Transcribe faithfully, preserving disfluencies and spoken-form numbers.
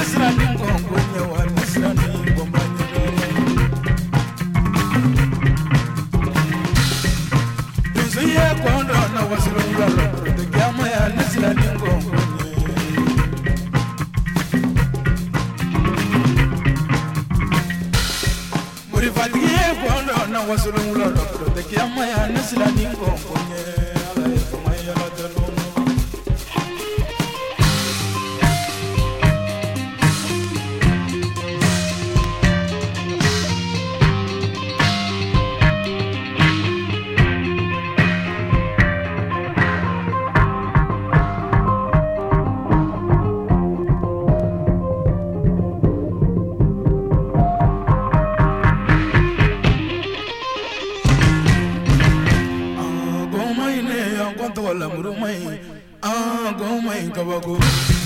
nisrani ngongonya wa nisrani ngombanya Tuzuye kondo na wasilunga de kama ya nisrani ngongonya Muri fatiye kondo na wasilunga de kama ya nisrani ngongonya ala kama ya ladalo Wala murumai ah go mai kabago